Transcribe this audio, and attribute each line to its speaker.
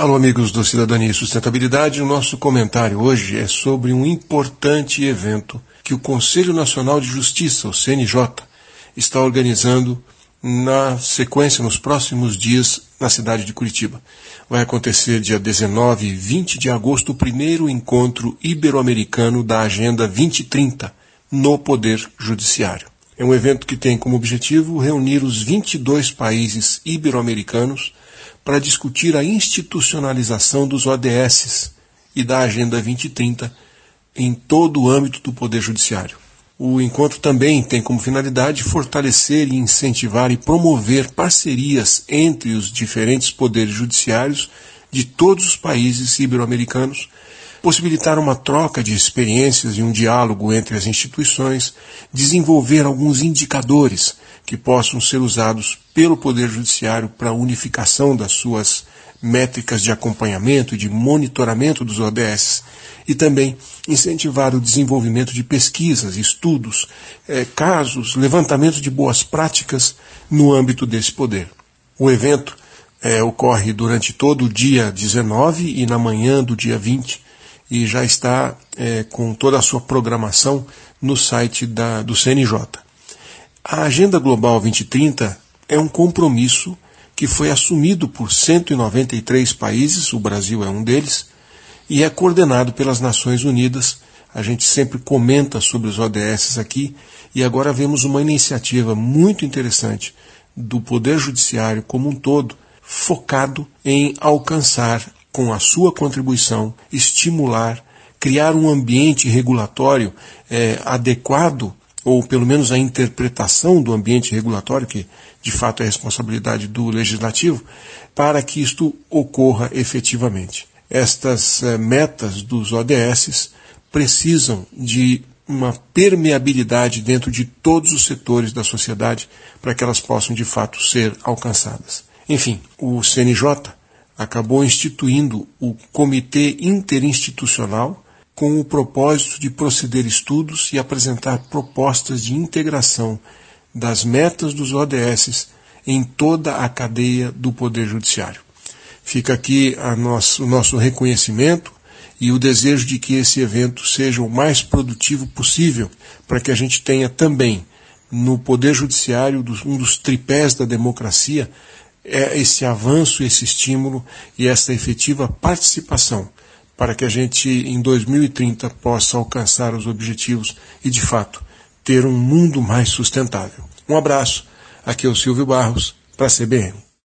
Speaker 1: Alô, amigos do Cidadania e Sustentabilidade. O nosso comentário hoje é sobre um importante evento que o Conselho Nacional de Justiça, o CNJ, está organizando na sequência, nos próximos dias, na cidade de Curitiba. Vai acontecer dia 19 e 20 de agosto o primeiro encontro ibero-americano da Agenda 2030 no Poder Judiciário. É um evento que tem como objetivo reunir os 22 países ibero-americanos para discutir a institucionalização dos ODS e da Agenda 2030 em todo o âmbito do Poder Judiciário. O encontro também tem como finalidade fortalecer e incentivar e promover parcerias entre os diferentes poderes judiciários de todos os países ibero-americanos, possibilitar uma troca de experiências e um diálogo entre as instituições, desenvolver alguns indicadores que possam ser usados pelo Poder Judiciário para a unificação das suas métricas de acompanhamento e de monitoramento dos ODS, e também incentivar o desenvolvimento de pesquisas, estudos, casos, levantamento de boas práticas no âmbito desse poder. O evento ocorre durante todo o dia 19 e na manhã do dia 20, e já está com toda a sua programação no site do CNJ. A Agenda Global 2030 é um compromisso que foi assumido por 193 países, o Brasil é um deles, e é coordenado pelas Nações Unidas. A gente sempre comenta sobre os ODS aqui, e agora vemos uma iniciativa muito interessante do Poder Judiciário como um todo, focado em alcançar, com a sua contribuição, estimular, criar um ambiente regulatório adequado, ou pelo menos a interpretação do ambiente regulatório, que de fato é responsabilidade do Legislativo, para que isto ocorra efetivamente. Estas metas dos ODS precisam de uma permeabilidade dentro de todos os setores da sociedade para que elas possam de fato ser alcançadas. Enfim, o CNJ acabou instituindo o Comitê Interinstitucional com o propósito de proceder estudos e apresentar propostas de integração das metas dos ODS em toda a cadeia do Poder Judiciário. Fica aqui o nosso reconhecimento e o desejo de que esse evento seja o mais produtivo possível, para que a gente tenha também no Poder Judiciário um dos tripés da democracia, esse avanço, esse estímulo e essa efetiva participação, para que a gente em 2030 possa alcançar os objetivos e, de fato, ter um mundo mais sustentável. Um abraço, aqui é o Silvio Barros, para a CBN.